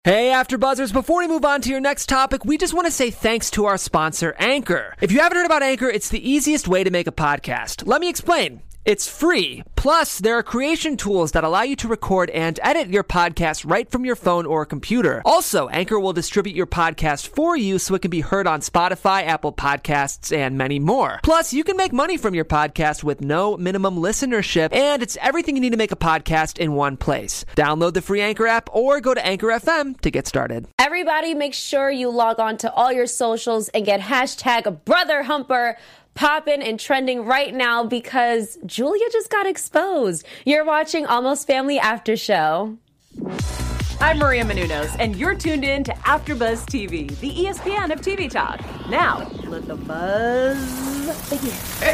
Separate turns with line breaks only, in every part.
Hey, AfterBuzzers, before we move on to your next topic, we just want to say thanks to our sponsor, Anchor. If you haven't heard about Anchor, it's the easiest way to make a podcast. Let me explain. It's free. Plus, there are creation tools that allow you to record and edit your podcast right from your phone or computer. Also, Anchor will distribute your podcast for you so it can be heard on Spotify, Apple Podcasts, and many more. Plus, you can make money from your podcast with no minimum listenership, and it's everything you need to make a podcast in one place. Download the free Anchor app or go to Anchor FM to get started.
Everybody, make sure you log on to all your socials and get hashtag Brother Humper popping and trending right now because Julia just got exposed. You're watching Almost Family After Show.
I'm Maria Menounos, and you're tuned in to AfterBuzz TV, the ESPN of TV talk. Now, let the buzz begin.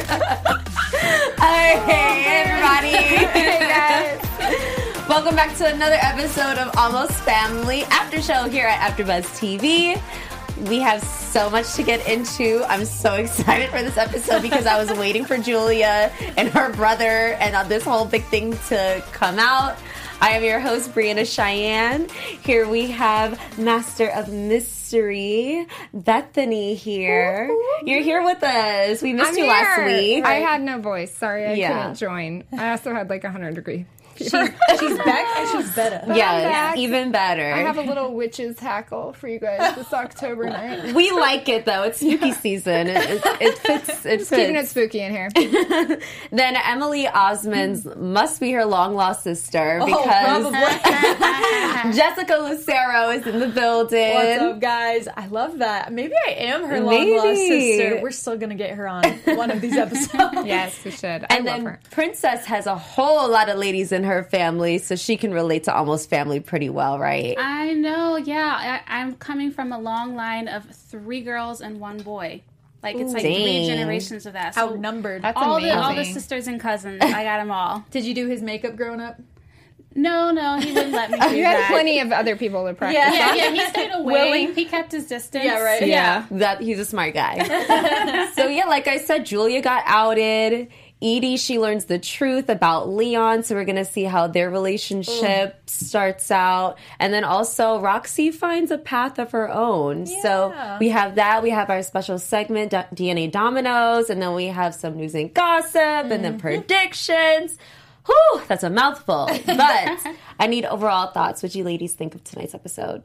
Hey, everybody. Hey, guys. Welcome back to another episode of Almost Family After Show here at AfterBuzz TV. We have so much to get into. I'm so excited for this episode because I was waiting for Julia and her brother and this whole big thing to come out. I am your host, Brianna Cheyenne. Here we have Master of Mystery, Bethany here. You're here with us. We missed you last week.
I had no voice. Sorry, I couldn't join. I also had like 100-degree.
She's back and she's better.
Yeah, even better.
I have a little witch's hackle for you guys this October night.
We like it though. It's spooky season. It fits. It fits.
Keeping it spooky in here.
Then Emily Osmonds must be her long lost sister because Jessica Lucero is in the building.
What's up, guys? I love that. Maybe I am her long lost sister. We're still gonna get her on one of these episodes.
Yes, we should.
And then Princess has a whole lot of ladies in her family, so she can relate to Almost Family pretty well, right?
I know, yeah. I'm coming from a long line of 3 girls and 1 boy. Like, it's like 3 generations of that. So
outnumbered.
That's
all
amazing.
the sisters and cousins, I got them all.
Did you do his makeup growing up?
No, he wouldn't let me do
You
that.
had plenty of other people to practice.
Yeah, he stayed away. He kept his distance.
Yeah, right.
Yeah, he's a smart guy. So yeah, like I said, Julia got outed. Edie, she learns the truth about Leon, so we're going to see how their relationship starts out. And then also Roxy finds a path of her own. Yeah. So we have that. We have our special segment, DNA Dominoes, and then we have some news and gossip, and then predictions. Whew, that's a mouthful. But I need overall thoughts. What do you ladies think of tonight's episode?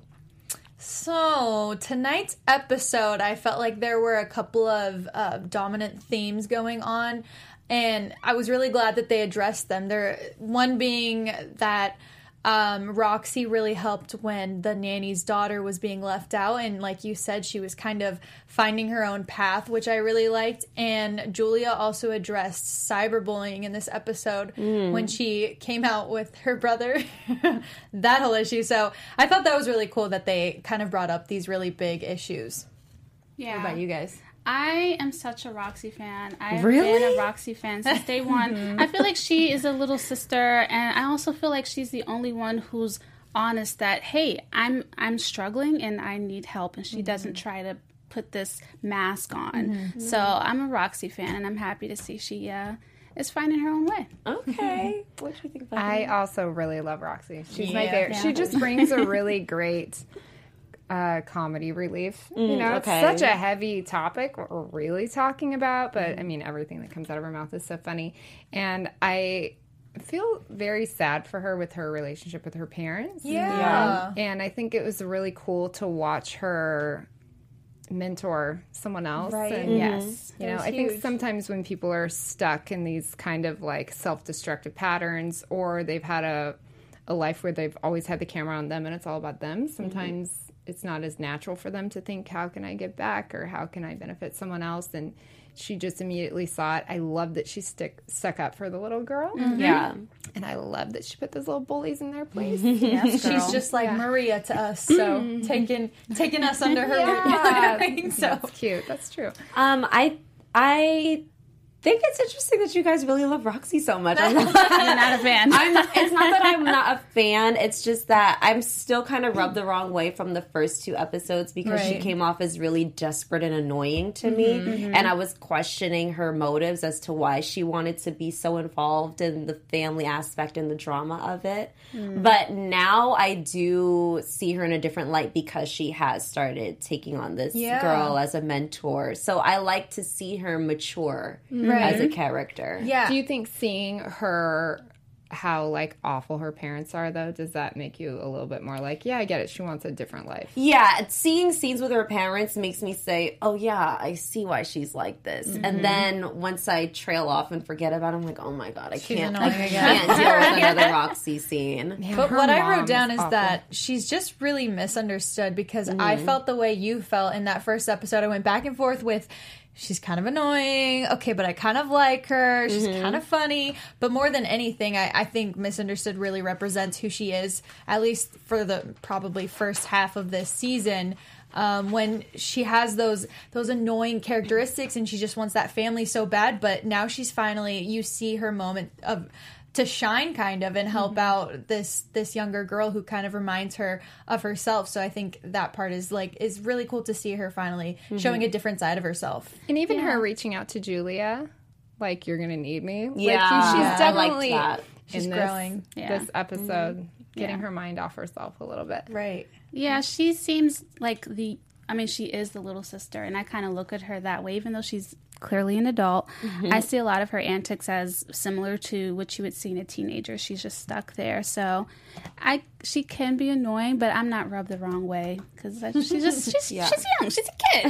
So, tonight's episode, I felt like there were a couple of dominant themes going on. And I was really glad that they addressed them. One being that Roxy really helped when the nanny's daughter was being left out. And like you said, she was kind of finding her own path, which I really liked. And Julia also addressed cyberbullying in this episode when she came out with her brother. That whole issue. So I thought that was really cool that they kind of brought up these really big issues.
Yeah.
What about you guys?
I am such a Roxy fan. I've
Really?
been a Roxy fan since day one. I feel like she is a little sister, and I also feel like she's the only one who's honest that, hey, I'm struggling and I need help, and she doesn't try to put this mask on. So I'm a Roxy fan, and I'm happy to see she is finding her own way.
Okay. What do you think about
I
that?
also really love Roxy. She's my favorite. She just brings a really great comedy relief. It's such a heavy topic what we're really talking about, but I mean, everything that comes out of her mouth is so funny. And I feel very sad for her with her relationship with her parents.
Yeah.
And I think it was really cool to watch her mentor someone else.
Right.
And
Yes.
I think sometimes when people are stuck in these kind of like self-destructive patterns, or they've had a life where they've always had the camera on them and it's all about them, sometimes it's not as natural for them to think, how can I give back, or how can I benefit someone else? And she just immediately saw it. I love that she stuck up for the little girl.
Yeah.
And I love that she put those little bullies in their place.
She's just like Maria to us, so taking us under her wing. So
That's cute. That's true.
I think it's interesting that you guys really love Roxy so much.
You're not a fan.
It's not that I'm not a fan. It's just that I'm still kind of rubbed the wrong way from the first 2 episodes because she came off as really desperate and annoying to me. And I was questioning her motives as to why she wanted to be so involved in the family aspect and the drama of it. But now I do see her in a different light because she has started taking on this girl as a mentor. So I like to see her mature as a character.
Do you think seeing her, how like awful her parents are, though, does that make you a little bit more like, yeah, I get it, she wants a different life?
Yeah, seeing scenes with her parents makes me say, oh yeah, I see why she's like this. And then once I trail off and forget about it, I'm like, oh my god, I can't deal with another Roxy scene.
Man,
But
her
what I
mom
wrote down is
awful.
that she's just really misunderstood because I felt the way you felt in that first episode. I went back and forth with, she's kind of annoying, okay, but I kind of like her, she's kind of funny. But more than anything, I think Misunderstood really represents who she is, at least for the probably first half of this season. When she has those annoying characteristics and she just wants that family so bad, but now she's finally, you see her moment to shine kind of and help out this younger girl who kind of reminds her of herself. So I think that part is really cool to see her finally showing a different side of herself.
And even her reaching out to Julia, like, you're gonna need me.
Yeah,
she's definitely
I liked that.
She's growing.
this episode, getting her mind off herself a little bit.
Right.
Yeah, she seems like she is the little sister, and I kind of look at her that way, even though she's clearly an adult. I see a lot of her antics as similar to what you would see in a teenager. She's just stuck there. So she can be annoying, but I'm not rubbed the wrong way because she's young. She's a kid.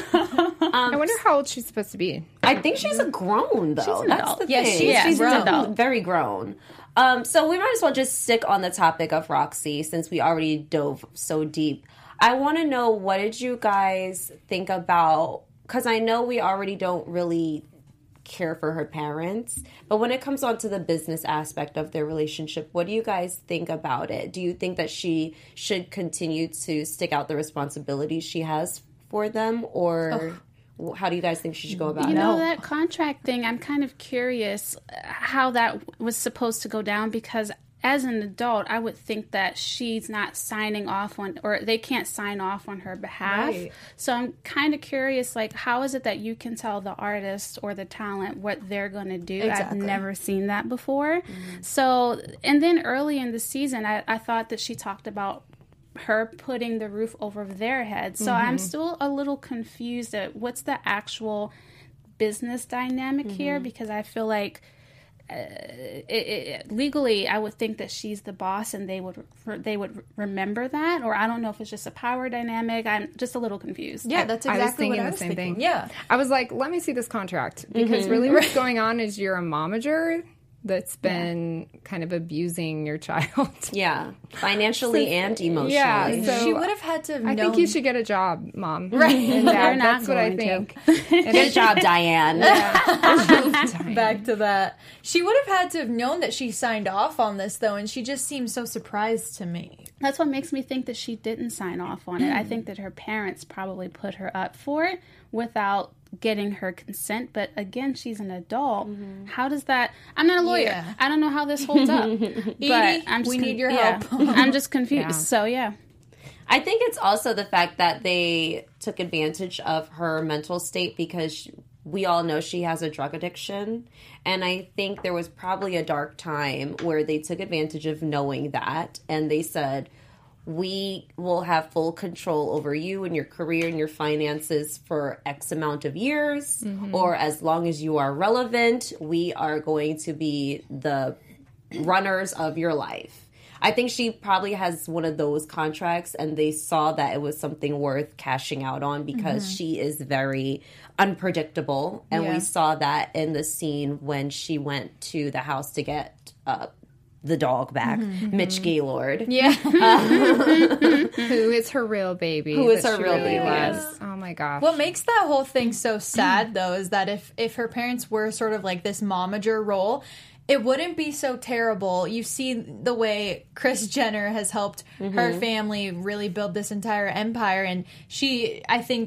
I wonder how old she's supposed to be.
I think she's a grown, though.
She's an
That's
adult.
the
Yeah,
thing.
she's
an
definitely
adult.
very grown. So we might as well just stick on the topic of Roxy since we already dove so deep. I want to know, what did you guys think about, because I know we already don't really care for her parents, but when it comes on to the business aspect of their relationship, what do you guys think about it? Do you think that she should continue to stick out the responsibilities she has for them, or how do you guys think she should go about it?
You know, that contract thing, I'm kind of curious how that was supposed to go down, because as an adult, I would think that she's not signing off on, or they can't sign off on her behalf.
Right.
So I'm kind of curious, like, how is it that you can tell the artist or the talent what they're going to do?
Exactly.
I've never seen that before. So, and then early in the season, I thought that she talked about her putting the roof over their heads. So I'm still a little confused at what's the actual business dynamic here, because I feel like legally I would think that she's the boss and they would remember that, or I don't know if it's just a power dynamic. I'm just a little confused.
Yeah, that's
I was
exactly
thinking
what I
the
was
same
thinking.
thing.
Yeah.
I was like, let me see this contract, because really what's going on is you're a momager that's been kind of abusing your child.
Yeah, financially and emotionally.
Yeah, so
She would have had to have known.
I think you should get a job, Mom. Right. And
They're not
that's what I
going to.
think.
Good job, Diane.
back to that. She would have had to have known that she signed off on this, though, and she just seems so surprised to me.
That's what makes me think that she didn't sign off on it. I think that her parents probably put her up for it without getting her consent. But again, she's an adult. How does that? I'm not a lawyer.
Yeah.
I don't know how this holds up. But I'm just
we need your
yeah.
help.
I'm just confused.
Yeah.
So yeah.
I think it's also the fact that they took advantage of her mental state, because we all know she has a drug addiction. And I think there was probably a dark time where they took advantage of knowing that. And they said, we will have full control over you and your career and your finances for X amount of years, or as long as you are relevant, we are going to be the runners of your life. I think she probably has one of those contracts, and they saw that it was something worth cashing out on, because she is very unpredictable. And we saw that in the scene when she went to the house to get the dog back, Mitch Gaylord.
Yeah.
Who is her real baby?
Who is
that
her
she
real
really
baby,
loves.
yes.
Oh my gosh.
What makes that whole thing so sad, though, is that if her parents were sort of like this momager role, it wouldn't be so terrible. You see the way Kris Jenner has helped her family really build this entire empire, and she, I think,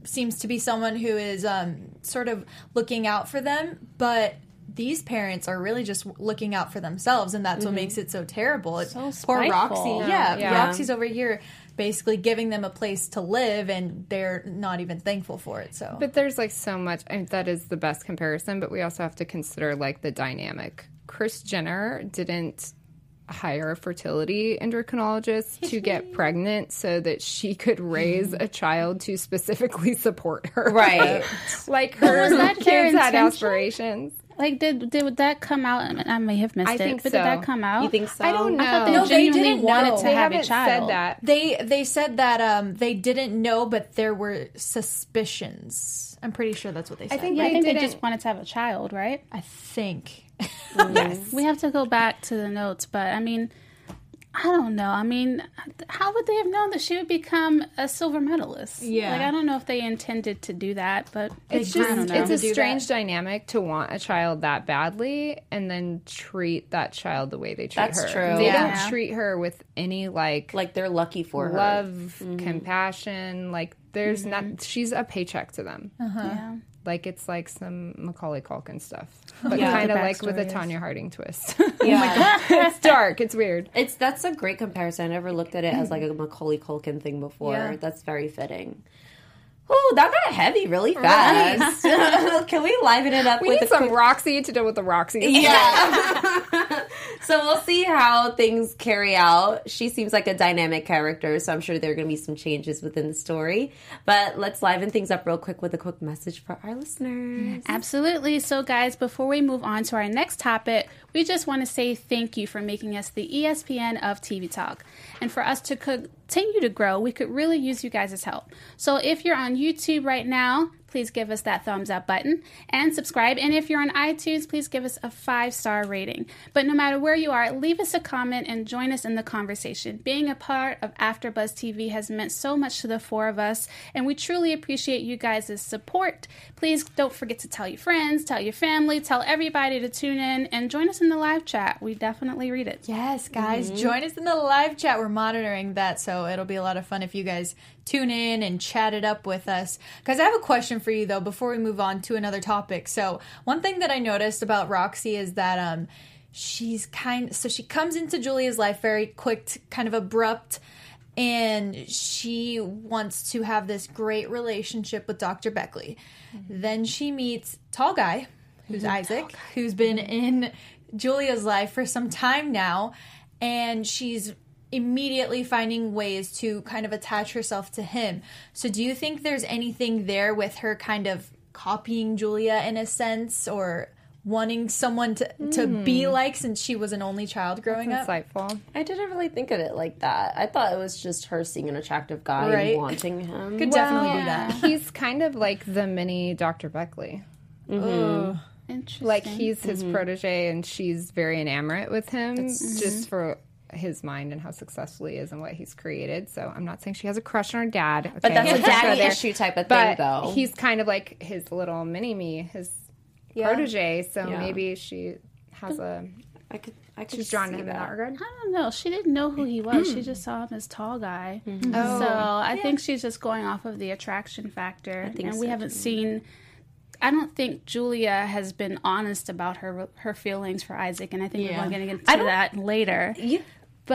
seems to be someone who is sort of looking out for them, but these parents are really just looking out for themselves, and that's what makes it so terrible. It's
So
poor
spiteful.
Roxy. Yeah, Roxy's over here basically giving them a place to live, and they're not even thankful for it. So,
But there's like so much, and that is the best comparison, but we also have to consider like the dynamic. Kris Jenner didn't hire a fertility endocrinologist to get pregnant so that she could raise a child to specifically support her.
Right.
Like her
was that their
kids had
intention?
aspirations.
Like, did that come out? I may have missed
I
it,
think
but
so.
did that come out?
You think so?
I don't know.
I thought they
No, they
genuinely
didn't
wanted
know.
to
They
have
haven't
a child.
said that.
they said that they didn't know, but there were suspicions. I'm pretty sure that's what they said.
I think
Yeah, I
they
think they
didn't.
just wanted to have a child, right?
I think.
Yes.
We have to go back to the notes, but I mean, I don't know. I mean, how would they have known that she would become a silver medalist?
Yeah.
Like, I don't know if they intended to do that, but
It's
I
just
don't know.
it's a
do that.
strange dynamic to want a child that badly and then treat that child the way they treat
That's
her.
true.
They
Yeah.
don't treat her with any like
Like they're lucky for her.
love, compassion. Like there's not. She's a paycheck to them.
yeah.
Like it's like some Macaulay Culkin stuff, but
Yeah.
kind of
The
like with a
backstory is-
Tanya Harding twist.
Yeah.
It's dark. It's weird.
That's a great comparison. I never looked at it as like a Macaulay Culkin thing before.
Yeah.
That's very fitting. Oh, that got heavy really fast. Can we liven it up
We
with
need
a
some
quick...
Roxy to deal with the Roxy.
Yeah. So we'll see how things carry out. She seems like a dynamic character, so I'm sure there are going to be some changes within the story. But let's liven things up real quick with a quick message for our listeners.
Absolutely. So, guys, before we move on to our next topic, we just want to say thank you for making us the ESPN of TV Talk. And for us to continue to grow, we could really use you guys' help. So if you're on YouTube right now, please give us that thumbs up button and subscribe. And if you're on iTunes, please give us a 5-star rating. But no matter where you are, leave us a comment and join us in the conversation. Being a part of AfterBuzz TV has meant so much to the four of us, and we truly appreciate you guys' support. Please don't forget to tell your friends, tell your family, tell everybody to tune in, and join us in the live chat. We definitely read it.
Yes, guys, join us in the live chat. We're monitoring that, so it'll be a lot of fun if you guys tune in and chat it up with us. Guys, I have a question for you, though, before we move on to another topic. So one thing that I noticed about Roxy is that she comes into Julia's life very quick, kind of abrupt, and she wants to have this great relationship with Dr. Beckley. Then she meets tall guy, who's Isaac, who's been in Julia's life for some time now, and she's immediately finding ways to kind of attach herself to him. So do you think there's anything there with her kind of copying Julia in a sense, or wanting someone to be like, since she was an only child growing up?
Insightful.
I didn't really think of it like that. I thought it was just her seeing an attractive guy
Right.
and wanting him.
Could definitely do that.
He's kind of like the mini Dr. Beckley.
Interesting.
Like he's his protege, and she's very enamored with him just for his mind and how successful he is and what he's created. So I'm not saying she has a crush on her dad. Okay?
But that's a
Let's just go
daddy
there.
issue type of thing,
But
though.
he's kind of like his little mini-me, his protege. So
Yeah.
maybe she has
I could
she's drawn to
see
him in that regard.
I don't know. She didn't know who he was. She just saw him as tall guy. So I think she's just going off of the attraction factor. And we haven't seen. I don't think Julia has been honest about her feelings for Isaac, and I think we're going to get into that later. But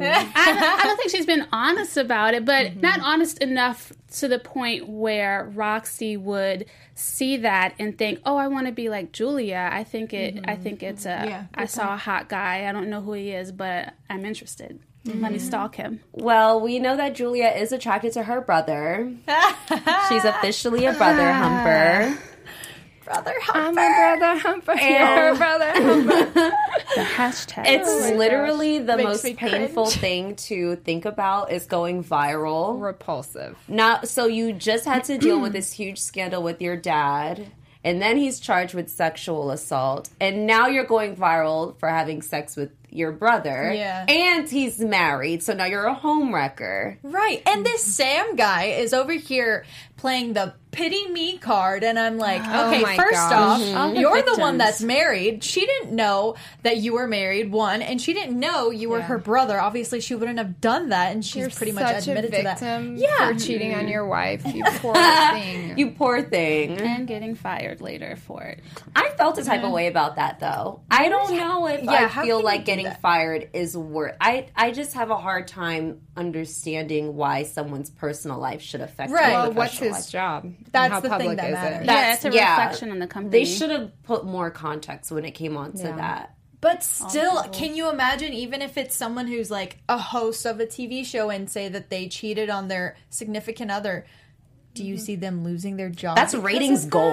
I don't think she's been honest about it, but not honest enough to the point where Roxy would see that and think, "Oh, I want to be like Julia." I think it's I saw a hot guy. I don't know who he is, but I'm interested. Let me stalk him.
Well, we know that Julia is attracted to her brother. She's officially a brother humper.
Brother
I'm a brother humper. You're a brother humper.
The hashtag.
It's literally the
Makes
most
me
painful
cringe.
thing to think about is going viral.
Repulsive.
So you just had to deal with this huge scandal with your dad, and then he's charged with sexual assault, and now you're going viral for having sex with your brother.
Yeah.
And he's married, so now you're a homewrecker.
Right. And this Sam guy is over here playing the pity me card, and I'm like,
Oh
okay,
my
first
gosh.
off, you're the one that's married. She didn't know that you were married, one, and she didn't know you were her brother. Obviously, she wouldn't have done that, and she's
You're
pretty much
such
admitted
a
to that.
victim
Yeah.
for cheating on your wife. You poor thing.
You poor thing.
And getting fired later for it.
I felt a type of way about that, though. I don't know if I
how
feel
can
like
you do
getting
that?
fired is worth. I just have a hard time understanding why someone's personal life should affect
Right.
their
Well, what's
professional
his
life.
job? And
That's
how
the thing
public
that
is
matters.
it?
Yeah, it's a reflection on the company.
They should have put more context when it came on to that.
But still, can you imagine, even if it's someone who's like a host of a TV show and say that they cheated on their significant other, do you see them losing their job?
That's ratings gold.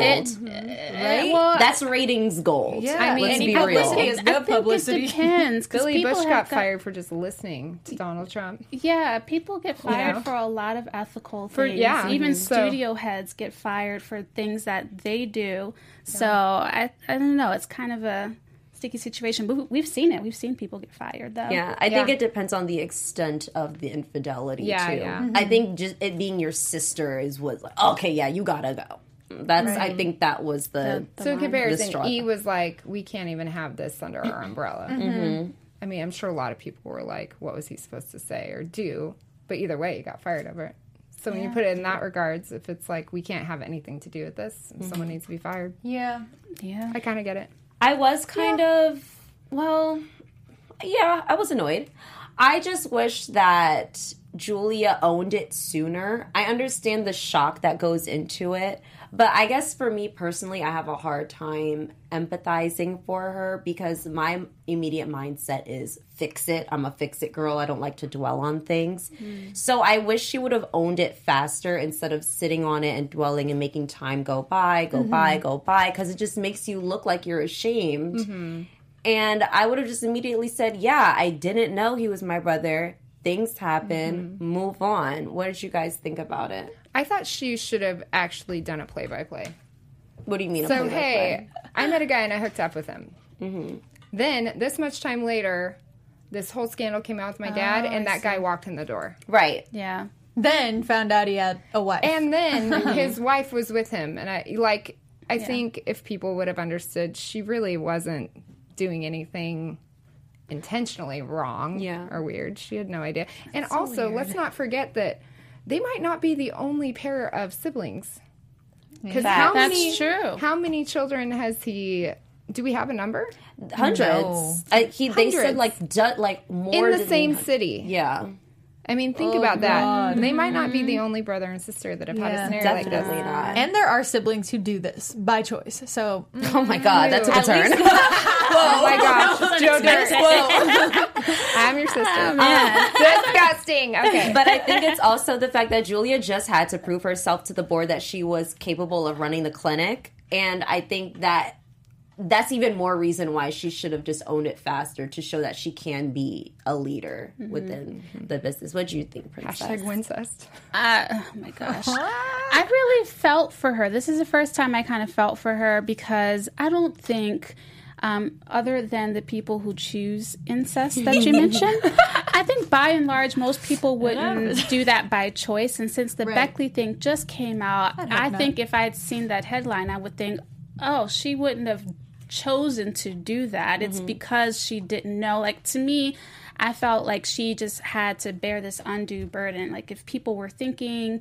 right?
Well,
That's ratings gold.
Yeah.
I mean,
let's
any
be
publicity
real.
is
I
good
think
publicity.
it depends. 'cause
Billy
people
Bush
have
got fired for just listening to Donald Trump.
Yeah, people get fired
know?
for a lot of ethical things.
yeah,
Even
so-
studio heads get fired for things that they do. So I don't know. It's kind of a sticky situation, but we've seen it. We've seen people get fired, though.
Yeah, I think it depends on the extent of the infidelity
Yeah,
too.
yeah.
I think just it being your sister was like, okay, yeah, you gotta go. That's I think that was the
So in comparison,
straw.
E was like, we can't even have this under our umbrella. I mean, I'm sure a lot of people were like, what was he supposed to say or do? But either way, he got fired over it. So when you put it in that regards, if it's like, we can't have anything to do with this, someone needs to be fired.
Yeah.
Yeah.
I kind of get it.
I was kind of, well, yeah, I was annoyed. I just wish that Julia owned it sooner. I understand the shock that goes into it, but I guess for me personally, I have a hard time empathizing for her because my immediate mindset is fix it. I'm a fix it girl. I don't like to dwell on things. So I wish she would have owned it faster instead of sitting on it and dwelling and making time go by, because it just makes you look like you're ashamed. And I would have just immediately said, yeah, I didn't know he was my brother. Things happen. Move on. What did you guys think about it?
I thought she should have actually done a play-by-play.
What do you mean? a
So,
play-by-play?
hey, I met a guy and I hooked up with him. Then, this much time later, this whole scandal came out with my dad, and that guy walked in the door.
Right.
Yeah.
Then found out he had a wife.
And then his wife was with him. And I think if people would have understood, she really wasn't doing anything intentionally wrong or weird. She had no idea. And also, let's not forget that they might not be the only pair of siblings. Because
That's true.
How many children has he? Do we have a number?
Hundreds. They said like more
In the
than-
same city.
Yeah.
I mean, think about that. They might not be the only brother and sister that have had a scenario like
Definitely
this.
not.
And there are siblings who do this by choice. So,
Oh my god, that took a turn.
Oh my gosh, Joe Dirt. I'm your sister. Disgusting. Okay.
But I think it's also the fact that Julia just had to prove herself to the board that she was capable of running the clinic. And I think that that's even more reason why she should have just owned it faster to show that she can be a leader within the business. What do you think, Princess?
Hashtag Wincest.
Oh my gosh. I really felt for her. This is the first time I kind of felt for her because I don't think, other than the people who choose incest that you mentioned, I think by and large most people wouldn't do that by choice. And since the Beckley thing just came out, I think if I had seen that headline, I would think, oh, she wouldn't have chosen to do that. It's because she didn't know. Like, to me, I felt like she just had to bear this undue burden. Like, if people were thinking,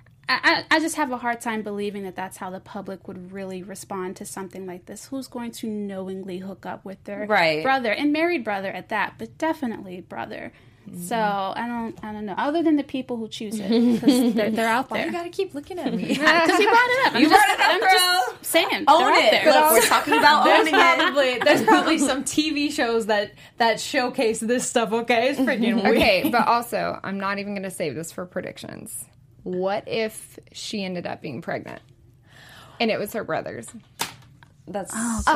I just have a hard time believing that that's how the public would really respond to something like this. Who's going to knowingly hook up with their brother, and married brother at that, but definitely brother. So I don't know. Other than the people who choose it, because they're out there.
you gotta keep looking at me.
Because you brought it up. I'm just saying.
Own
they're out
it.
there.
Look, we're talking about owning it.
There's probably some TV shows that showcase this stuff, okay? It's freaking weird.
Okay, but also, I'm not even going to save this for predictions. What if she ended up being pregnant? And it was her brother's.
That's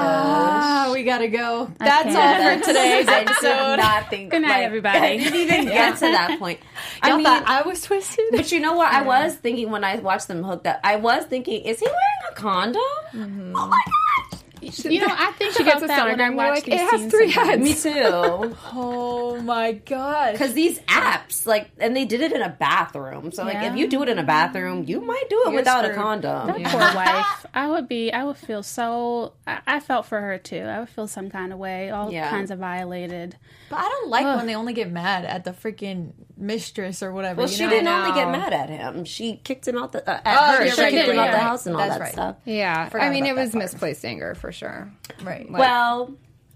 We gotta go. That's all for today's
I did
episode.
not think.
Good night, everybody.
I didn't even get to that point.
Y'all thought I was twisted?
But you know what? I was thinking when I watched them hooked up. I was thinking, is he wearing a condom? Oh my gosh!
I think
She gets
about
a
that when I
sonogram. They're
watch
like,
these
it has
scenes
3
sometimes.
Me
heads.
too.
Oh my god.
Because these apps, and they did it in a bathroom. So,
Yeah.
if you do it in a bathroom, you might do it without a condom.
That poor wife. I would feel so. I felt for her too. I would feel some kind of way. All
Yeah.
kinds of violated.
But I don't like when they only get mad at the freaking mistress or whatever.
Well,
you
she
know?
didn't
I
only
know.
get mad at him. She kicked him out at
Oh,
her.
you're
She
right,
kicked him
you're
out the
right.
house and all
That's
that
right.
stuff.
Yeah.
Forgot
I mean,
about
it
that
was
part.
misplaced anger for sure.
Right.
Like,
Well,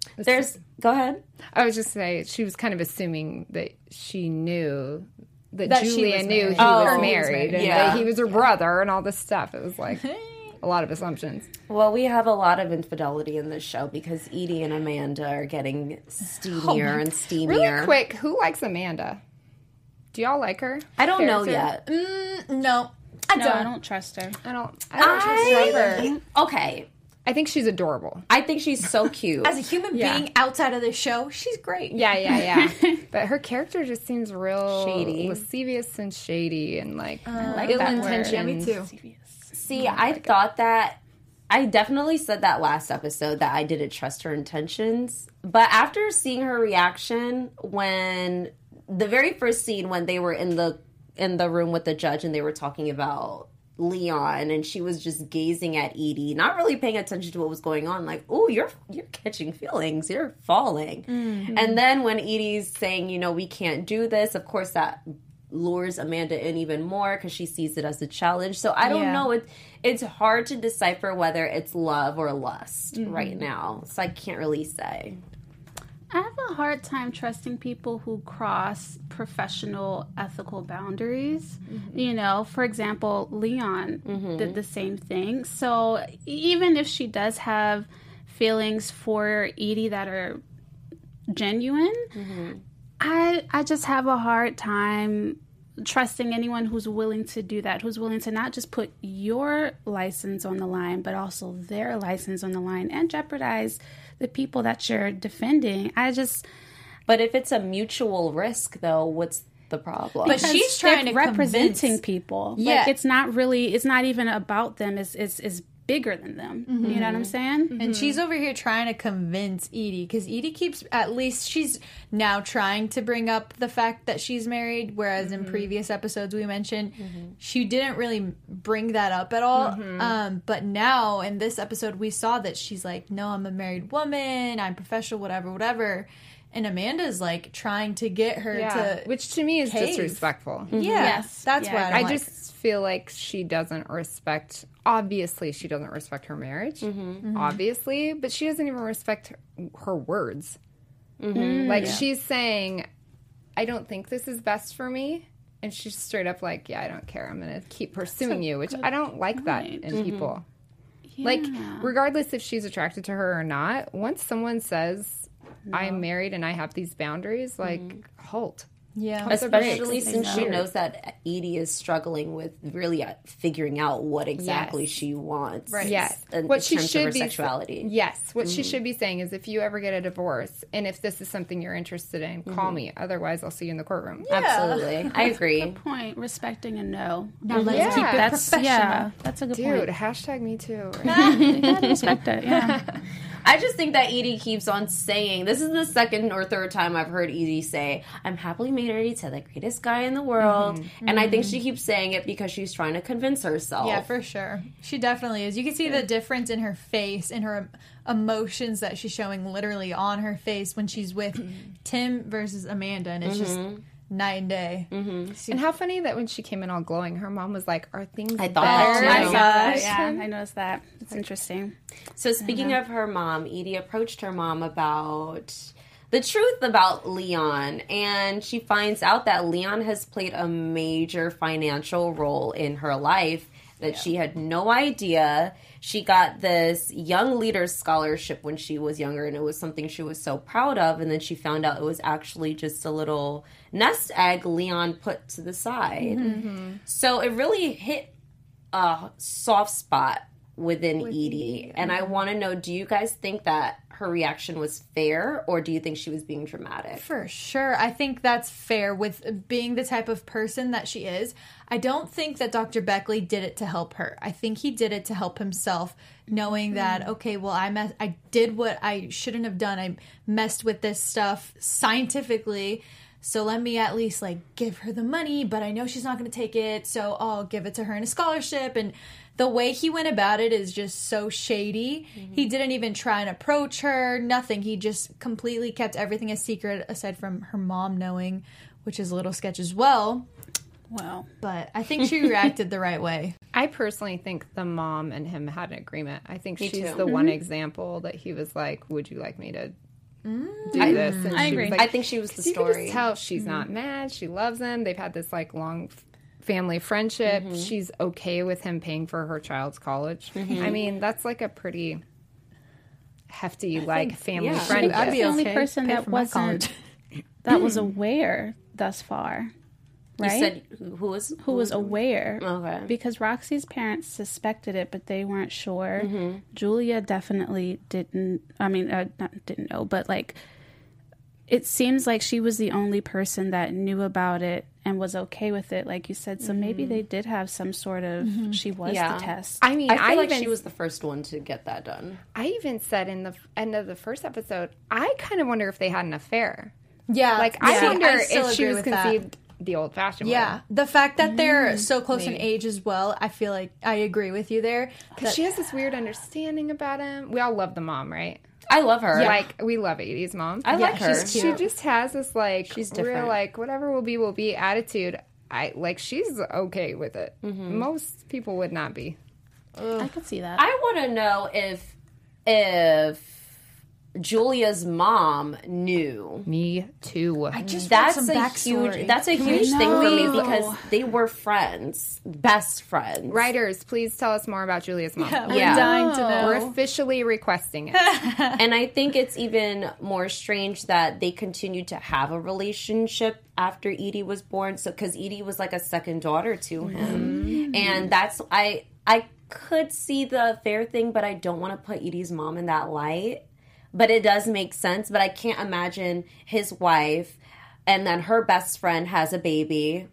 go ahead.
I was just saying, she was kind of assuming that she knew that
That she
Julia
was
knew
married.
he
Oh,
was
he was
married
married.
and
Yeah.
that he was her brother and all this stuff. It was like a lot of assumptions.
Well, we have a lot of infidelity in this show because Edie and Amanda are getting steamier and steamier.
Really quick, who likes Amanda? Do y'all like her?
I don't know
Character?
yet.
No.
No, I don't trust her.
I don't trust her either.
Okay.
I think she's adorable.
I think she's so cute.
As a human being outside of this show, she's great.
Yeah. But her character just seems real
Shady.
lascivious and shady and
like
ill
that word.
intentions.
Yeah, me too.
See, I thought that I definitely said that last episode that I didn't trust her intentions. But after seeing her reaction when the very first scene when they were in the room with the judge and they were talking about Leon and she was just gazing at Edie, not really paying attention to what was going on, like, oh, you're catching feelings, you're falling.
Mm-hmm.
And then when Edie's saying, we can't do this, of course that lures Amanda in even more because she sees it as a challenge. So I don't know. It's hard to decipher whether it's love or lust right now. So I can't really say.
I have a hard time trusting people who cross professional ethical boundaries. For example, Leon did the same thing. So even if she does have feelings for Edie that are genuine, I just have a hard time trusting anyone who's willing to do that, who's willing to not just put your license on the line, but also their license on the line and jeopardize the people that you're defending.
But if it's a mutual risk, though, what's the problem?
But she's trying to
representing
convince
people.
Yeah.
Like, it's not even about them. It's bigger than them. You know what I'm saying?
And she's over here trying to convince Edie because Edie keeps, at least she's now trying to bring up the fact that she's married, whereas in previous episodes we mentioned she didn't really bring that up at all. But now in this episode we saw that she's like, no, I'm a married woman, I'm professional, whatever. And Amanda's like trying to get her to,
which to me is
cave.
disrespectful.
Yes.
that's
Yeah,
what
I
I'm like.
just feel like she doesn't respect. Obviously, she doesn't respect her marriage. Obviously, but she doesn't even respect her words. Like she's saying, "I don't think this is best for me," and she's straight up like, "Yeah, I don't care. I'm going to keep pursuing you," which I don't like that in people. Like, regardless if she's attracted to her or not, once someone says, "I'm married and I have these boundaries," like, halt.
Yeah.
Especially since she knows that Edie is struggling with really figuring out what exactly
Yes.
she wants.
Right.
Yes.
In
What she
terms of
should
her
be
sexuality.
Yes. What she should be saying is, if you ever get a divorce, and if this is something you're interested in, call me. Otherwise, I'll see you in the courtroom.
Absolutely. I agree.
Point, respecting a no.
Now let's keep it
That's
professional.
that's a good
Dude,
point.
hashtag me too.
You gotta respect it. Yeah.
I just think that Edie keeps on saying, this is the second or third time I've heard Edie say, I'm happily married to the greatest guy in the world. And I think she keeps saying it because she's trying to convince herself.
Yeah, for sure. She definitely is. You can see the difference in her face, in her emotions that she's showing literally on her face when she's with Tim versus Amanda, and it's just night and day.
And how funny that when she came in all glowing, her mom was like, "Are things
I thought
better?"
that
I
too.
saw that. Yeah, I noticed that. It's interesting.
So speaking of her mom, Edie approached her mom about the truth about Leon, and she finds out that Leon has played a major financial role in her life that she had no idea. She got this Young Leaders Scholarship when she was younger, and it was something she was so proud of, and then she found out it was actually just a little nest egg Leon put to the side. So it really hit a soft spot within Edie. And I want to know, do you guys think that her reaction was fair, or do you think she was being dramatic?
For sure. I think that's fair with being the type of person that she is. I don't think that Dr. Beckley did it to help her. I think he did it to help himself, knowing that, okay, well, I did what I shouldn't have done. I messed with this stuff scientifically. So let me at least like give her the money, but I know she's not going to take it. So I'll give it to her in a scholarship. And the way he went about it is just so shady. He didn't even try and approach her, nothing. He just completely kept everything a secret aside from her mom knowing, which is a little sketch as well.
Wow.
But I think she reacted the right way.
I personally think the mom and him had an agreement. I think she's
too.
the one example that he was like, would you like me to do this? And
I
she was
agree.
like-
I think she was the
'cause you can
story.
just tell she's not mad. She loves him. They've had this like long family friendship. She's okay with him paying for her child's college. I mean, that's like a pretty hefty family
yeah.
friendship.
I'd be
the only
okay.
person
Pay
that
for my
wasn't that was aware thus far, right?
You said who was
aware.
Okay.
Because Roxy's parents suspected it, but they weren't sure. Julia definitely didn't. I mean, not didn't know, but like, it seems like she was the only person that knew about it and was okay with it, like you said. So maybe they did have some sort of. She was
Yeah.
the test.
I mean,
I feel like
even,
she was the first one to get that done.
I even said in the end of the first episode, I kind of wonder if they had an affair.
Yeah.
Like, I
see,
wonder
still
if she
agree
was
with that.
conceived the old-fashioned way.
Yeah. The fact that they're so close in age as well, I feel like I agree with you there.
Because she has this weird understanding about him. We all love the mom, right?
I love her.
Like, we love Edie's mom.
I like her.
She just has this, like,
She's
real,
different.
like, whatever will be attitude. She's okay with it. Most people would not be.
I could see that.
I want to know if Julia's mom knew.
Me too.
Just
That's
want some
a
backstory.
huge. That's a huge thing for me
know?
because they were friends, best friends.
Writers, please tell us more about Julia's mom.
We're
Yeah.
dying to know.
We're officially requesting it.
And I think it's even more strange that they continued to have a relationship after Edie was born. So, because Edie was like a second daughter to him, and that's I could see the affair thing, but I don't want to put Edie's mom in that light. But it does make sense. But I can't imagine his wife and then her best friend has a baby,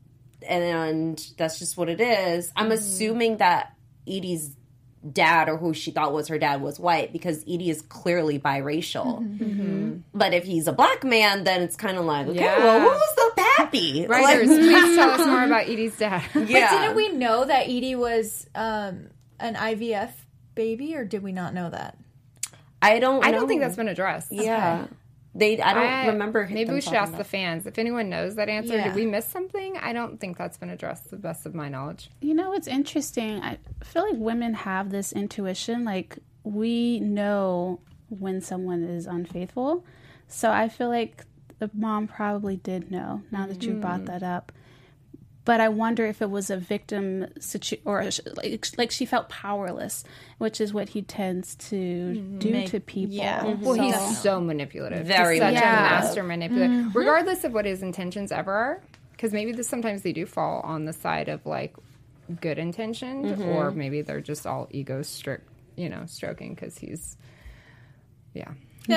and that's just what it is. I'm assuming that Edie's dad, or who she thought was her dad, was white, because Edie is clearly biracial. But if he's a black man, then it's kind of like, okay, well, who was the pappy?
Writers, please tell us more about Edie's dad.
But didn't we know that Edie was an IVF baby, or did we not know that?
I don't
think that's been addressed.
Yeah. I don't remember.
Maybe
them
we should
talking
ask
about
the fans. If anyone knows that answer,
Yeah.
did we miss something? I don't think that's been addressed to the best of my knowledge.
You know, it's interesting. I feel like women have this intuition. Like, we know when someone is unfaithful. So I feel like the mom probably did know, now that you brought that up. But I wonder if it was a victim or like she felt powerless, which is what he tends to do to people.
yeah.
Well,
So-
he's so manipulative.
Very
He's such
manipulative.
a master manipulator, regardless of what his intentions ever are. Because maybe sometimes they do fall on the side of like good intentioned, or maybe they're just all ego stroking because he's, yeah.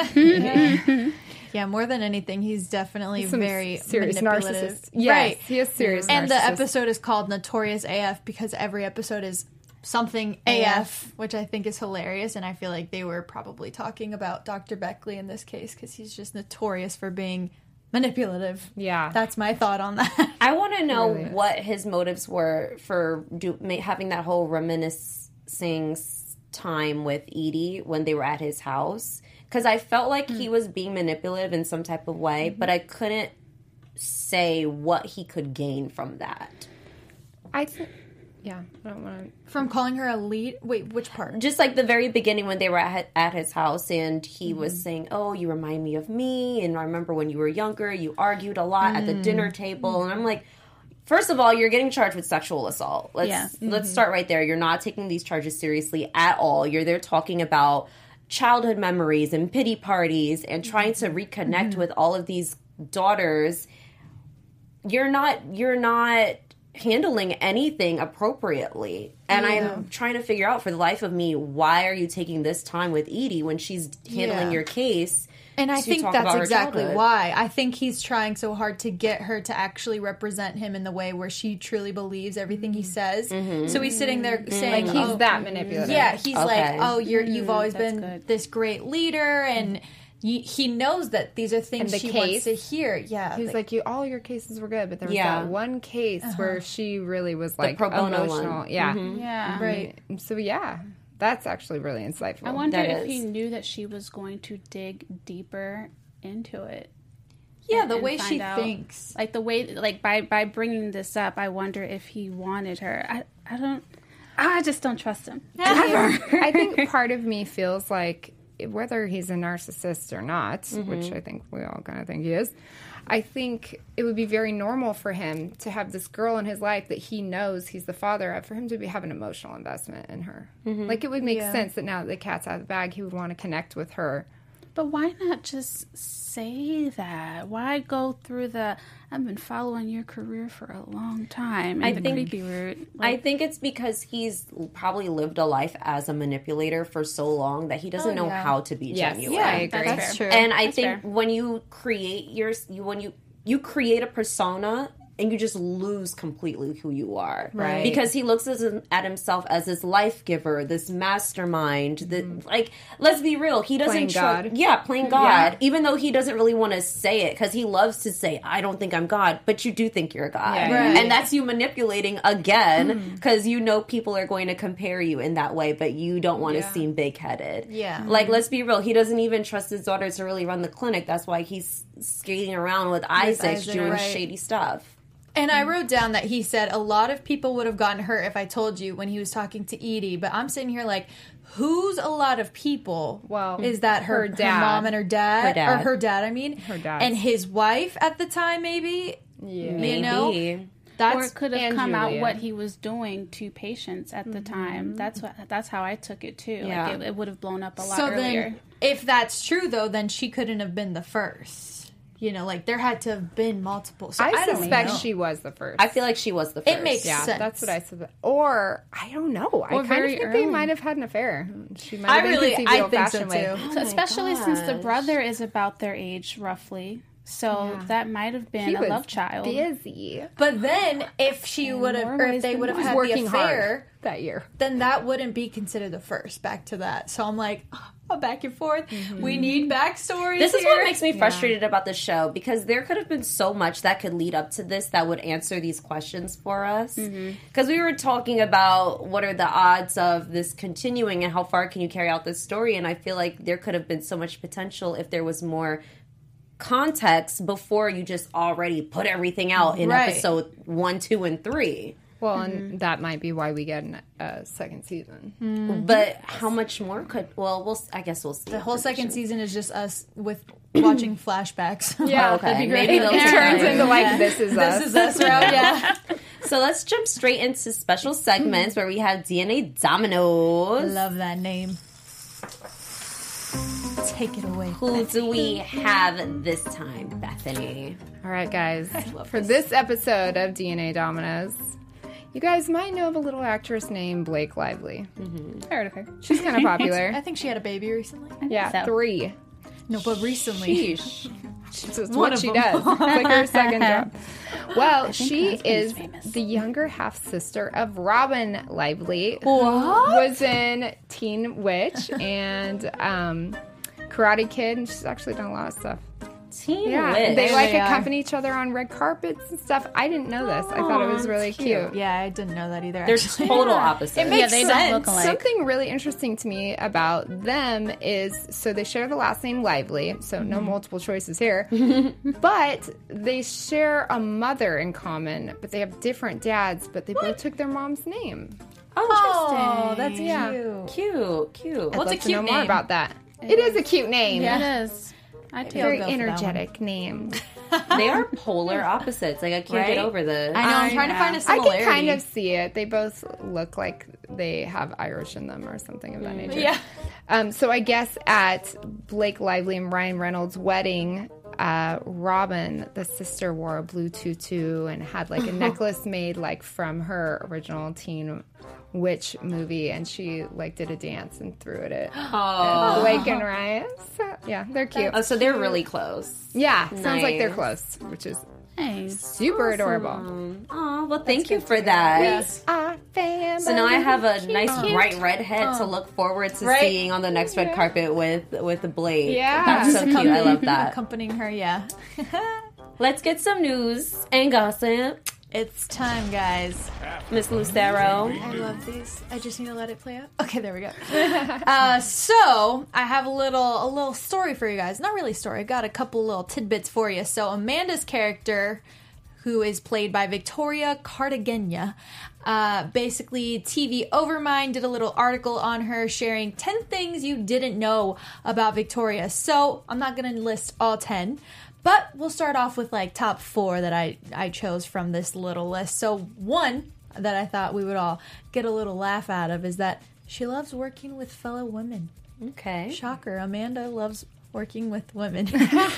Yeah, more than anything, he's definitely
Some
very
serious
manipulative.
narcissist. Yes,
Right.
he is serious.
And the
narcissist.
episode is called Notorious AF because every episode is something AF, which I think is hilarious. And I feel like they were probably talking about Dr. Beckley in this case because he's just notorious for being manipulative.
Yeah.
That's my thought on that.
I want to know
Really is.
what his motives were for having that whole reminiscing time with Edie when they were at his house. Because I felt like he was being manipulative in some type of way, but I couldn't say what he could gain from that.
I don't want to.
From calling her a lead. Wait, which part?
Just like the very beginning when they were at his house and he was saying, oh, you remind me of me. And I remember when you were younger, you argued a lot at the dinner table. And I'm like, first of all, you're getting charged with sexual assault. Let's start right there. You're not taking these charges seriously at all. You're there talking about childhood memories and pity parties and trying to reconnect with all of these daughters. You're not handling anything appropriately. And I'm trying to figure out for the life of me, why are you taking this time with Edie when she's handling your case?
And I
to
think
talk
that's
about her
exactly
childhood?
why. I think he's trying so hard to get her to actually represent him in the way where she truly believes everything he says. So he's sitting there saying,
Like he's that manipulative.
yeah, he's
Okay.
like, oh, you've always
that's
been
good.
this great leader, and he knows that these are things
And the
she
case,
wants to hear. Yeah,
He was like, all your cases were good, but there was
Yeah.
that one case where she really was like
pro bono
emotional.
one.
Yeah.
Yeah.
right.
So yeah, that's actually really insightful.
I wonder
That
if
is.
he knew that she was going to dig deeper into it.
Yeah, the
and
way
find
she
out.
thinks.
Like the way, like by bringing this up, I wonder if he wanted her. I just don't trust him.
I think part of me feels like whether he's a narcissist or not, which I think we all kind of think he is, I think it would be very normal for him to have this girl in his life that he knows he's the father of, for him to have an emotional investment in her. Like it would make sense that now that the cat's out of the bag, he would want to connect with her.
But why not just say that? Why go through I've been following your career for a long time, and
I
the
think-
creepy route.
I think it's because he's probably lived a life as a manipulator for so long that he doesn't know how to be
Yes.
genuine.
Yeah, I agree.
That's true.
And I
That's
think
fair.
when you create you create a persona and you just lose completely who you are.
Right.
Because he looks at himself as this life giver, this mastermind. Like, let's be real. He doesn't
Playing God.
Yeah, playing God. Even though he doesn't really want to say it because he loves to say, I don't think I'm God. But you do think you're God.
Yeah.
Right.
And that's you manipulating again because you know people are going to compare you in that way, but you don't want to seem big-headed.
Yeah.
Like, let's be real. He doesn't even trust his daughter to really run the clinic. That's why he's skating around with Isaac
Isaac,
doing
right.
shady stuff.
And I wrote down that he said a lot of people would have gotten hurt if I told you when he was talking to Edie. But I'm sitting here like, who's a lot of people?
Well,
is that her
dad.
mom and her dad?
Her dad.
Or her dad, I mean.
Her dad.
And his wife at the time, maybe?
Yeah.
Maybe.
You know? That's
or it could have
and
come out
Julia.
what he was doing to patients at the time. That's how I took it too.
Yeah.
Like it would have blown up a lot
so
earlier.
then, if that's true, though, then she couldn't have been the first. You know, like there had to have been multiple. So
I
don't
suspect
know.
she was the first.
I feel like she was the first.
It makes
Yeah,
sense.
that's what I said. Or I don't know. I kind of
very
think they
early.
might have had an affair. She might have been conceived the
I think so
old-fashioned way.
too.
So especially since the
gosh.
brother is about their age roughly. So that might have been
He
a
was
love child.
busy.
But then, if she would have,
more
or if
ways
they
than
would have
one.
had
Working
the affair,
hard that year.
then that wouldn't be considered the first. Back to that. So I'm like, oh, back and forth. We need backstories.
This is
here.
what makes me frustrated about the show because there could have been so much that could lead up to this that would answer these questions for us. Because we were talking about what are the odds of this continuing and how far can you carry out this story, and I feel like there could have been so much potential if there was more context before you just already put everything out in
Right.
episode 1, 2, and 3.
Well, and that might be why we get a second season.
But how much more could? Well, I guess we'll see.
The whole second season is just us with watching flashbacks.
Yeah,
okay.
That'd be great.
Maybe they'll
It
take
turns
time.
into like This Is Us.
This is us, right? Yeah.
So let's jump straight into special segments where we have DNA Dominoes.
Love that name. Take it away.
Who do we have this time, Bethany?
All right, guys. For this episode of DNA Dominoes, you guys might know of a little actress named Blake Lively.
I heard of her.
She's kind of popular.
I think she had a baby recently.
Yeah,
So.
3.
No, but recently.
It's
One
what
of
she
them.
does. It's like her second job. Well, she
her husband
is
is famous.
the younger half sister of Robin Lively, who was in Teen Witch and Karate Kid, and she's actually done a lot of stuff.
Teen
Yeah,
Witch.
they like
they are.
accompany each other on red carpets and stuff. I didn't know this. I thought it was really cute.
Yeah, I didn't know that either.
They're
actually.
total opposites.
It makes
they don't
sense.
look alike.
Something really interesting to me about them is so they share the last name Lively, so no multiple choices here. But they share a mother in common, but they have different dads, but they both took their mom's name.
Oh, that's
Yeah.
cute.
Cute.
I'd
What's a
love to
cute
know more
name?
about that. It is a cute name.
It is. I take
Very
I'll go for that one.
energetic name.
They are polar opposites. Like, I can't
Right?
get over this.
I know. I'm trying to find a
I
similarity.
can kind of see it. They both look like they have Irish in them or something of that nature.
Yeah.
So I guess at Blake Lively and Ryan Reynolds' wedding, Robin, the sister, wore a blue tutu and had like a necklace made like from her original Teen Witch movie, and she like did a dance and threw it at Blake and Ryan. So, yeah, they're cute.
Oh, so they're really close.
Yeah, sounds like they're
Nice.
close, which is
Nice.
super adorable.
Oh, well, thank you for that.
Yes. Our family.
So now I have a nice bright redhead to look forward to seeing on the next red carpet with Blake.
Yeah.
That's so cute. I love that.
Accompanying her, yeah.
Let's get some news and gossip.
It's time, guys.
Miss Lucero.
I love these. I just need to let it play out. Okay, there we go. So I have a little story for you guys. Not really a story. I got a couple little tidbits for you. So Amanda's character, who is played by Victoria Cartagena, basically TV Overmind did a little article on her sharing 10 things you didn't know about Victoria. So I'm not going to list all 10. But we'll start off with like top 4 that I chose from this little list. So one that I thought we would all get a little laugh out of is that she loves working with fellow women.
Okay.
Shocker, Amanda loves working with women.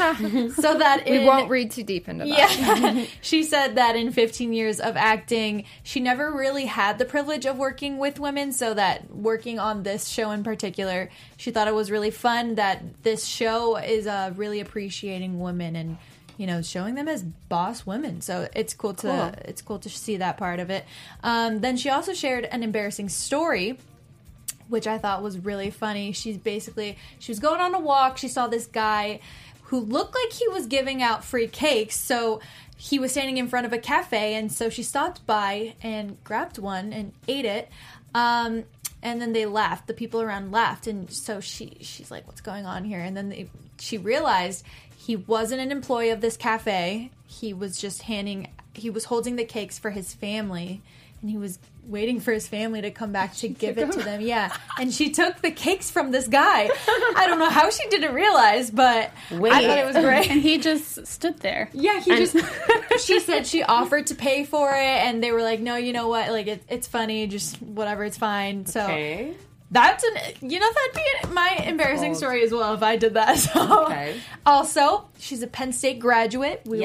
So that
We won't read too deep into that.
yeah. She said that in 15 years of acting, she never really had the privilege of working with women, so that working on this show in particular, she thought it was really fun that this show is really appreciating women and, you know, showing them as boss women. So it's cool to see that part of it. Then she also shared an embarrassing story, which I thought was really funny. She was going on a walk. She saw this guy who looked like he was giving out free cakes. So he was standing in front of a cafe, and so she stopped by and grabbed one and ate it. And then they laughed. The people around laughed, and so she's like, "What's going on here?" And then she realized he wasn't an employee of this cafe. He was holding the cakes for his family, and he was waiting for his family to come back to give it to them. Yeah. And she took the cakes from this guy. I don't know how she didn't realize, but I thought it was great.
And he just stood there.
Yeah, she said she offered to pay for it, and they were like, no, you know what? Like, it's funny, just whatever, it's fine. So that'd be my embarrassing story as well if I did that. So also, she's a Penn State graduate. We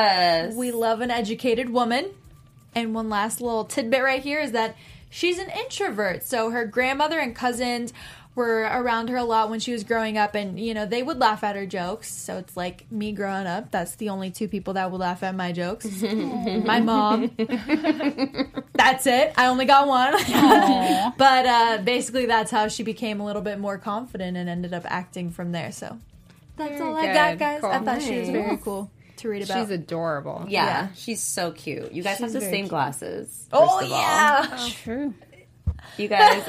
love an educated woman. And one last little tidbit right here is that she's an introvert. So her grandmother and cousins were around her a lot when she was growing up, and, you know, they would laugh at her jokes. So it's like me growing up. That's the only 2 people that would laugh at my jokes. My mom. That's it. I only got one. But basically that's how she became a little bit more confident and ended up acting from there. So that's all I got, guys.
Cool.
I thought she was very cool to read about.
She's adorable.
Yeah, she's so cute. You guys have the same glasses.
Oh,
first of all.
yeah.
True.
You guys.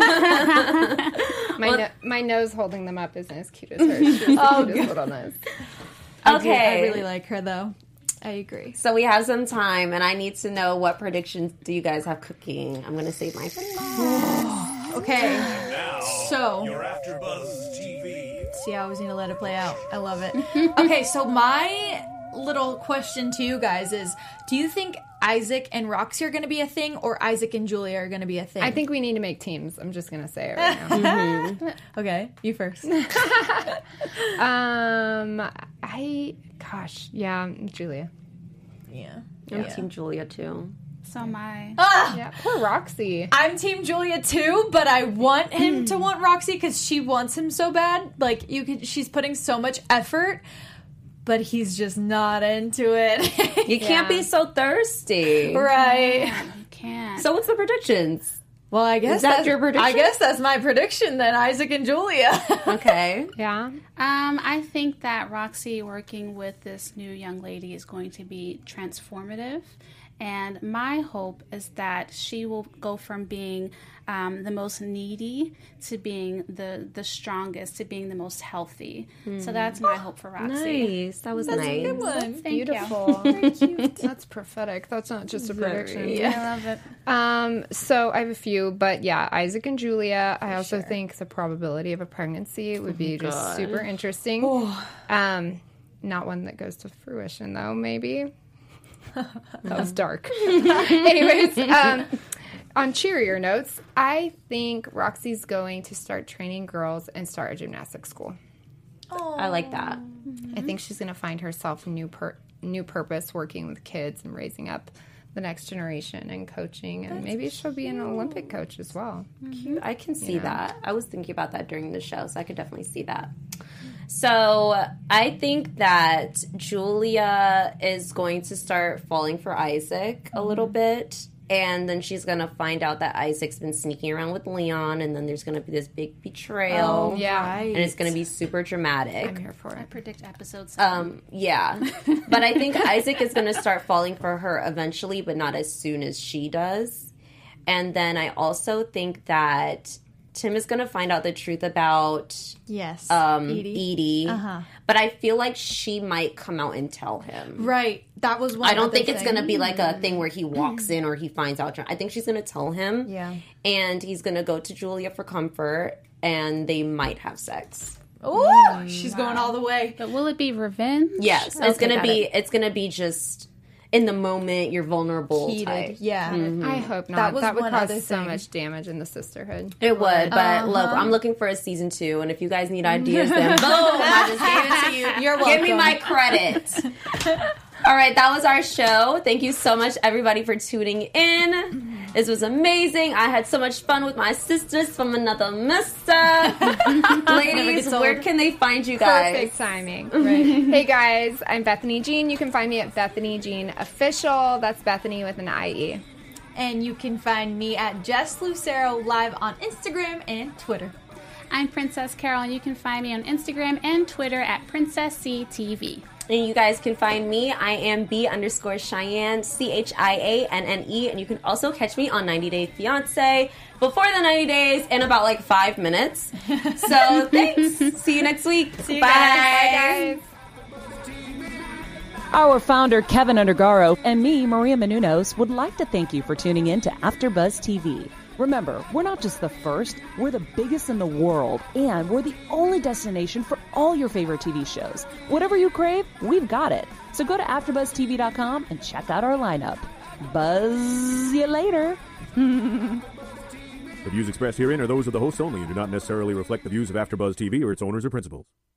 My nose holding them up isn't as cute as hers. She's the cutest little nose.
Okay.
I really like her, though. I agree.
So we have some time, and I need to know what predictions do you guys have cooking. I'm going to save mine for last.
Okay. So.
You're AfterBuzz TV.
See, I always need to let it play out. I love it. Okay, so my little question to you guys is, do you think Isaac and Roxy are going to be a thing, or Isaac and Julia are going to be a thing?
I think we need to make teams. I'm just going to say it right now.
Okay, you first.
Julia.
Yeah.
I'm Team Julia, too.
So my
Yeah, poor Roxy.
I'm Team Julia too, but I want him to want Roxy because she wants him so bad. Like, she's putting so much effort, but he's just not into it.
You can't be so thirsty.
Right.
you can't.
So what's the predictions?
Well, I guess
Is that
that's
your prediction?
I guess that's my prediction then, Isaac and Julia.
Okay.
Yeah.
I think that Roxy working with this new young lady is going to be transformative. And my hope is that she will go from being the most needy to being the strongest, to being the most healthy. So that's my hope for Roxy.
Nice. That was nice.
a good one.
Thank
Beautiful.
you. Very cute.
That's prophetic. That's not just a prediction.
I love it.
So I have a few, but yeah, Isaac and Julia. I also think the probability of a pregnancy would be just super interesting. Not one that goes to fruition, though, maybe. That was dark. Anyways, on cheerier notes, I think Roxy's going to start training girls and start a gymnastics school.
I like that.
I think she's going to find herself a new purpose working with kids and raising up the next generation and coaching. And maybe she'll be an Olympic coach as well.
Cute. I can see that. I was thinking about that during the show, so I could definitely see that. So I think that Julia is going to start falling for Isaac a little bit. And then she's going to find out that Isaac's been sneaking around with Leon. And then there's going to be this big betrayal.
Oh, yeah.
And it's going to be super dramatic.
I'm here for
I
it.
predict episode 7.
Yeah. But I think Isaac is going to start falling for her eventually, but not as soon as she does. And then I also think that Tim is going to find out the truth about Edie. But I feel like she might come out and tell him.
Right. That was one
I don't
other
think it's
thing.
going to be like a thing where he walks in or he finds out. I think she's going to tell him.
Yeah.
And he's going to go to Julia for comfort, and they might have sex.
Oh, she's going all the way.
But will it be revenge?
Yes. It's going to be just in the moment, you're vulnerable
Heated.
type.
Yeah.
I hope not.
That was
would
one
cause
other
so
thing.
much damage in the sisterhood.
It would, but look, I'm looking for a season 2, and if you guys need ideas, then boom, I just gave it to you.
You're
Give me
welcome.
my credit. All right, that was our show. Thank you so much, everybody, for tuning in. This was amazing. I had so much fun with my sisters from another mister. Ladies, where can they find you guys?
Perfect timing. Right. Hey guys, I'm Bethany Jean. You can find me at Bethany Jean Official. That's Bethany with an IE.
And you can find me at Jess Lucero live on Instagram and Twitter.
I'm Princess Carol, and you can find me on Instagram and Twitter at PrincessCTV.
And you guys can find me. I am B_Cheyenne, CHIANNE. And you can also catch me on 90 Day Fiancé before the 90 days in about like 5 minutes. So thanks. See you next week.
See you
Bye.
guys.
Bye guys.
Our founder, Kevin Undergaro, and me, Maria Menounos, would like to thank you for tuning in to AfterBuzz TV. Remember, we're not just the first, we're the biggest in the world, and we're the only destination for all your favorite TV shows. Whatever you crave, we've got it. So go to AfterBuzzTV.com and check out our lineup. Buzz you later.
The views expressed herein are those of the hosts only and do not necessarily reflect the views of AfterBuzz TV or its owners or principals.